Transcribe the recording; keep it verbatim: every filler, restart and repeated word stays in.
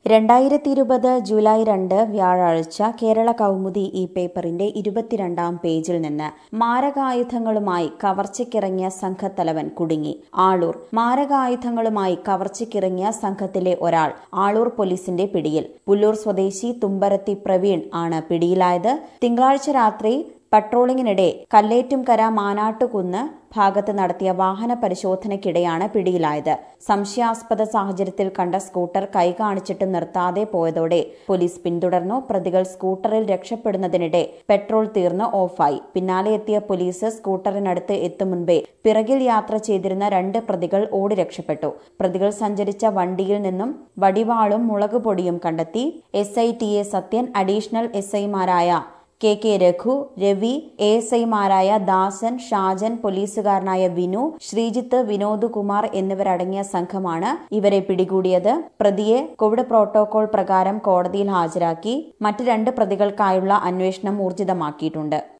രണ്ടായിരത്തി ഇരുപത് ജൂലൈ രണ്ട് വ്യാഴാഴ്ച കേരള കൗമുദി ഈ പേപ്പറിന്റെ ഇരുപത്തിരണ്ടാം പേജിൽ നിന്ന് മാരകായുധങ്ങളുമായി കവർച്ചയ്ക്കിറങ്ങിയ സംഘത്തലവൻ കുടുങ്ങി. ആളൂർ മാരകായുധങ്ങളുമായി കവർച്ചയ്ക്കിറങ്ങിയ സംഘത്തിലെ ഒരാൾ ആളൂർ പോലീസിന്റെ പിടിയിൽ. പുല്ലൂർ സ്വദേശി തുമ്പരത്തി പ്രവീൺ ആണ് പിടിയിലായത്. തിങ്കളാഴ്ച രാത്രി പട്രോളിംഗിനിടെ കല്ലേറ്റുംകര മാനാട്ടുകുന്ന് ഭാഗത്ത് നടത്തിയ വാഹന പരിശോധനയ്ക്കിടെയാണ് പിടിയിലായത്. സംശയാസ്പദ സാഹചര്യത്തിൽ കണ്ട സ്കൂട്ടർ കൈ കാണിച്ചിട്ട് നിർത്താതെ പോയതോടെ പോലീസ് പിന്തുടർന്നു. പ്രതികൾ സ്കൂട്ടറിൽ രക്ഷപ്പെടുന്നതിനിടെ പെട്രോൾ തീർന്ന് ഓഫായി. പിന്നാലെ എത്തിയ പോലീസ് സ്കൂട്ടറിനടുത്ത് എത്തും മുൻപേ പിറകിൽ യാത്ര ചെയ്തിരുന്ന രണ്ട് പ്രതികൾ ഓടി രക്ഷപ്പെട്ടു. പ്രതികൾ സഞ്ചരിച്ച വണ്ടിയിൽ നിന്നും വടിവാളും മുളകുപൊടിയും കണ്ടെത്തി. S I T A Sathyan, additional S ഐമാരായ K K Raghu, Ravi, A S ഐമാരായ ദാസൻ, ഷാജൻ, പോലീസുകാരനായ വിനു, ശ്രീജിത്ത്, വിനോദ് കുമാർ എന്നിവരടങ്ങിയ സംഘമാണ് ഇവരെ പിടികൂടിയത്. പ്രതിയെ കോവിഡ് പ്രോട്ടോകോൾ പ്രകാരം കോടതിയിൽ ഹാജരാക്കി. മറ്റ് രണ്ട് പ്രതികൾക്കായുള്ള അന്വേഷണം ഊർജിതമാക്കിയിട്ടുണ്ട്.